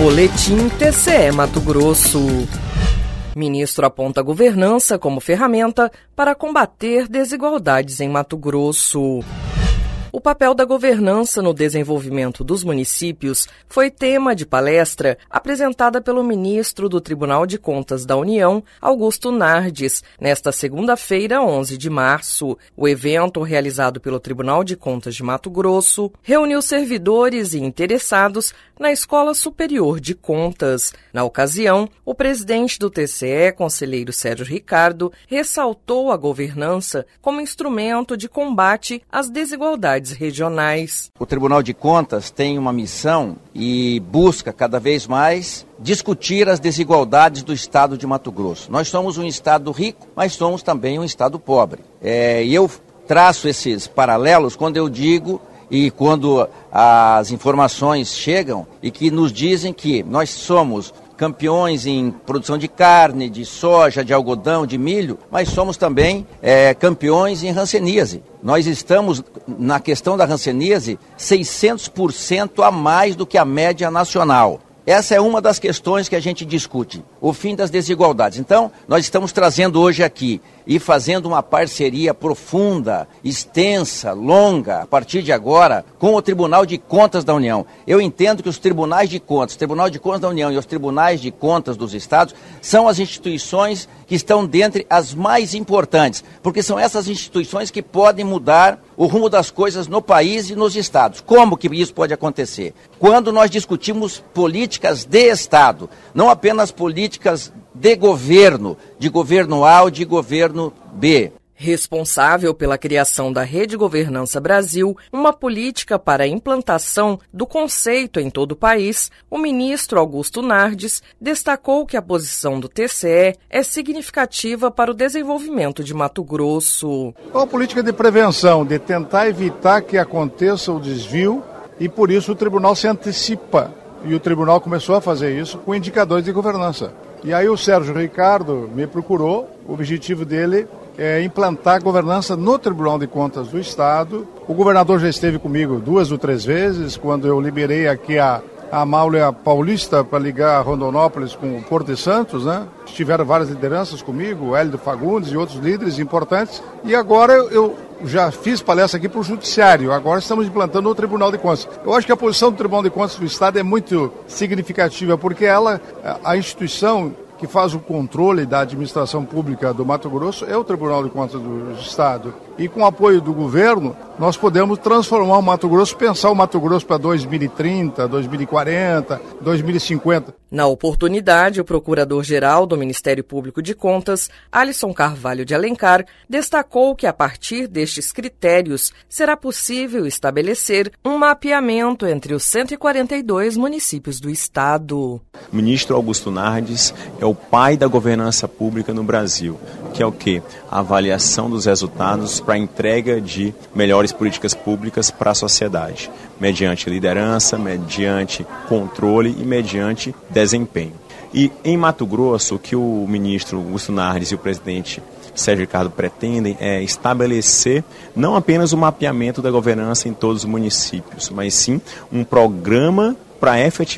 Boletim TCE Mato Grosso. Ministro aponta a governança como ferramenta para combater desigualdades em Mato Grosso. O papel da governança no desenvolvimento dos municípios foi tema de palestra apresentada pelo ministro do Tribunal de Contas da União, Augusto Nardes, nesta segunda-feira, 11 de março. O evento, realizado pelo Tribunal de Contas de Mato Grosso, reuniu servidores e interessados na Escola Superior de Contas. Na ocasião, o presidente do TCE, conselheiro Sérgio Ricardo, ressaltou a governança como instrumento de combate às desigualdades regionais. O Tribunal de Contas tem uma missão e busca cada vez mais discutir as desigualdades do estado de Mato Grosso. Nós somos um estado rico, mas somos também um estado pobre. E eu traço esses paralelos quando eu digo e quando as informações chegam e que nos dizem que nós somos campeões em produção de carne, de soja, de algodão, de milho, mas somos também campeões em hanseníase. Nós estamos, na questão da hanseníase, 600% a mais do que a média nacional. Essa é uma das questões que a gente discute, o fim das desigualdades. Então, nós estamos trazendo hoje aqui e fazendo uma parceria profunda, extensa, longa, a partir de agora, com o Tribunal de Contas da União. Eu entendo que os tribunais de contas, o Tribunal de Contas da União e os tribunais de contas dos estados são as instituições que estão dentre as mais importantes, porque são essas instituições que podem mudar o rumo das coisas no país e nos estados. Como que isso pode acontecer? Quando nós discutimos políticas de Estado, não apenas políticas de governo A ou de governo B. Responsável pela criação da Rede Governança Brasil, uma política para a implantação do conceito em todo o país, o ministro Augusto Nardes destacou que a posição do TCE é significativa para o desenvolvimento de Mato Grosso. É uma política de prevenção, de tentar evitar que aconteça o desvio, e por isso o tribunal se antecipa. E o tribunal começou a fazer isso com indicadores de governança. E aí o Sérgio Ricardo me procurou, o objetivo dele é implantar governança no Tribunal de Contas do Estado. O governador já esteve comigo 2 ou 3 vezes, quando eu liberei aqui a Malha Paulista para ligar Rondonópolis com o Porto de Santos, né? Estiveram várias lideranças comigo, o Hélio Fagundes e outros líderes importantes. E agora eu já fiz palestra aqui para o Judiciário, agora estamos implantando o Tribunal de Contas. Eu acho que a posição do Tribunal de Contas do Estado é muito significativa, porque ela, a instituição que faz o controle da administração pública do Mato Grosso é o Tribunal de Contas do Estado. E com o apoio do governo, nós podemos transformar o Mato Grosso, pensar o Mato Grosso para 2030, 2040, 2050. Na oportunidade, o Procurador-Geral do Ministério Público de Contas, Alisson Carvalho de Alencar, destacou que a partir destes critérios será possível estabelecer um mapeamento entre os 142 municípios do estado. O ministro Augusto Nardes é o pai da governança pública no Brasil, que é o quê? A avaliação dos resultados para a entrega de melhores políticas públicas para a sociedade, mediante liderança, mediante controle e mediante desempenho. E em Mato Grosso, o que o ministro Augusto Nardes e o presidente Sérgio Ricardo pretendem é estabelecer não apenas o mapeamento da governança em todos os municípios, mas sim um programa para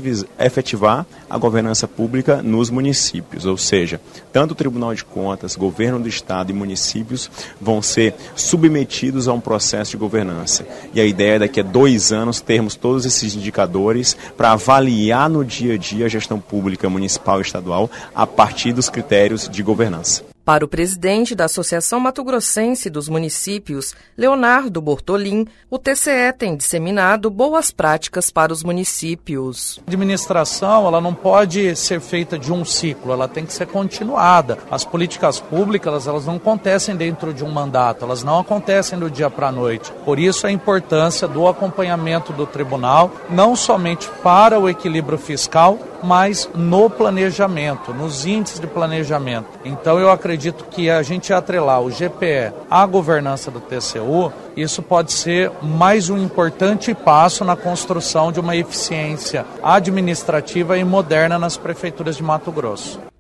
efetivar a governança pública nos municípios, ou seja, tanto o Tribunal de Contas, Governo do Estado e municípios vão ser submetidos a um processo de governança. E a ideia é daqui a 2 anos termos todos esses indicadores para avaliar no dia a dia a gestão pública municipal e estadual a partir dos critérios de governança. Para o presidente da Associação Mato Grossense dos Municípios, Leonardo Bortolin, o TCE tem disseminado boas práticas para os municípios. A administração ela não pode ser feita de um ciclo, ela tem que ser continuada. As políticas públicas elas não acontecem dentro de um mandato, elas não acontecem do dia para a noite. Por isso a importância do acompanhamento do tribunal, não somente para o equilíbrio fiscal, mas no planejamento, nos índices de planejamento. Então eu acredito que a gente atrelar o GPE à governança do TCU, isso pode ser mais um importante passo na construção de uma eficiência administrativa e moderna nas prefeituras de Mato Grosso.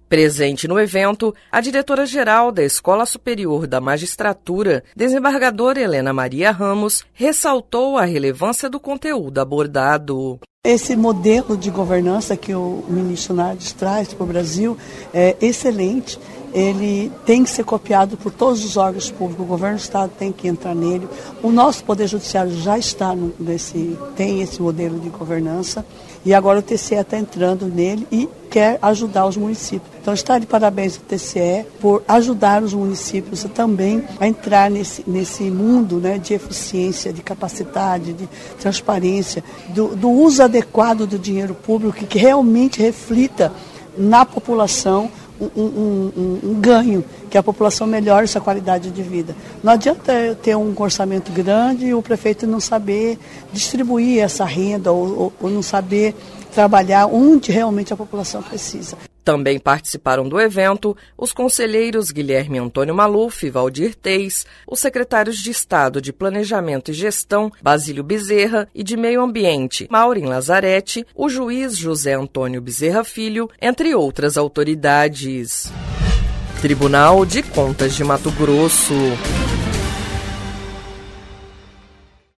Presente no evento, a diretora-geral da Escola Superior da Magistratura, desembargadora Helena Maria Ramos, ressaltou a relevância do conteúdo abordado. Esse modelo de governança que o ministro Nardes traz para o Brasil é excelente. Ele tem que ser copiado por todos os órgãos públicos, o governo do Estado tem que entrar nele. O nosso Poder Judiciário já está tem esse modelo de governança e agora o TCE está entrando nele e quer ajudar os municípios. Então está de parabéns ao TCE por ajudar os municípios também a entrar nesse mundo, né, de eficiência, de capacidade, de transparência, do uso adequado do dinheiro público que realmente reflita na população um ganho, que a população melhore sua qualidade de vida. Não adianta eu ter um orçamento grande e o prefeito não saber distribuir essa renda ou não saber trabalhar onde realmente a população precisa. Também participaram do evento os conselheiros Guilherme Antônio Maluf e Valdir Teis, os secretários de Estado de Planejamento e Gestão, Basílio Bezerra, e de Meio Ambiente, Maureen Lazzaretti, o juiz José Antônio Bezerra Filho, entre outras autoridades. Tribunal de Contas de Mato Grosso.